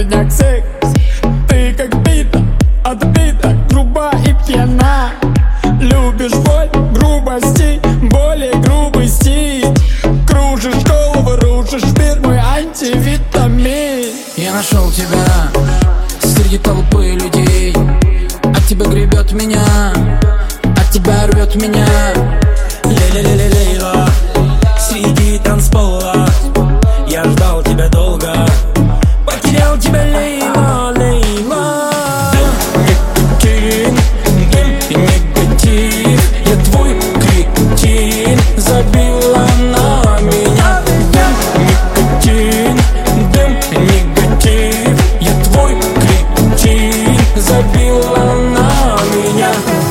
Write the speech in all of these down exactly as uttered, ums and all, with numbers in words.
меня к секс. Ты как бита, отбита, груба и пьяна. Любишь боль, грубости, более грубый стиль. Кружишь голову, рушишь мир, мой антивитамин. Я нашел тебя среди толпы людей. От тебя гребет меня, от тебя рвет меня. Ле-ле-ле-ле-лейла, среди танцпола я ждал тебя долго, потерял тебя, Лейла, Лейла. Дым, никотин, дым, негатив, я твой кретин, забила на меня. Дым, никотин, дым, негатив, я твой кретин, забила на меня.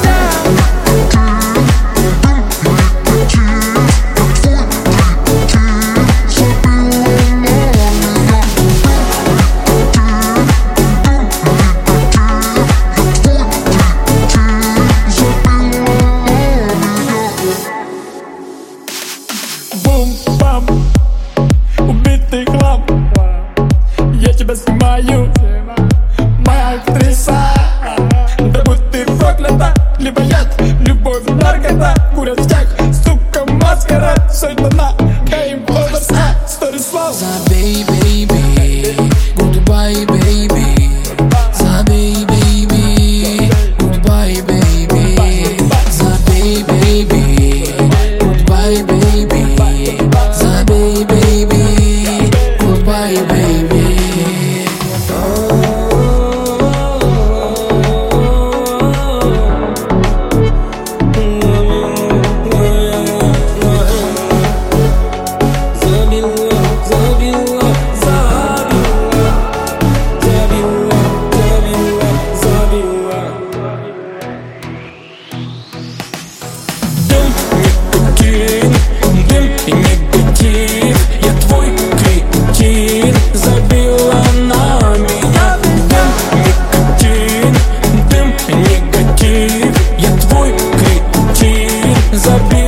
Бум-бам, убитый хлам. Я тебя снимаю, моя актриса. Да будь ты проклята, либо яд, любовь, наркота. Курят в тех, сука, маскарад. Все это на game over, story slow. Забей, baby, goodbye, baby. Забей, baby, goodbye, baby. Забей, baby, goodbye, baby. Забей, baby, goodbye, baby. Дым и негатив, я твой кретин, забила на меня. Дым, никотин, дым, негатив, я твой кретин, забила.